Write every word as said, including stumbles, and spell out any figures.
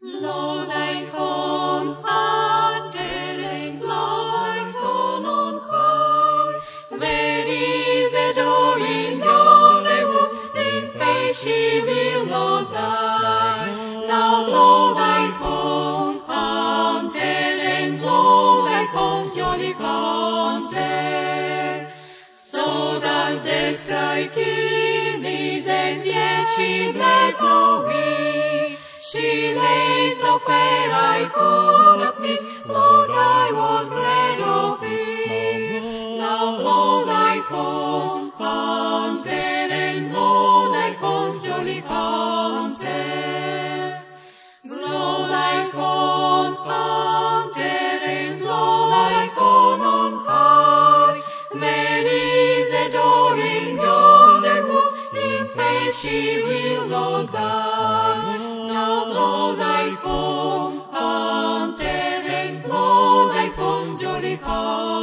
Blow thy horn, hunter, and blow thy horn on high. There is a door in yonder wood, in faith she will not die. Now blow thy horn, hunter, and blow thy horn, jolly hunter. So does the strike is, and yet she bled no wing. She lay so fair I could not miss, Lord, I was glad of it. Now blow thy horn, hunter, and blow thy horn, jolly hunter. Blow thy horn, hunter, and blow thy horn on high. There is a door in yonder wood, in faith she will not die. Now blow thy horn, hunter, and blow thy horn, jolly hunter.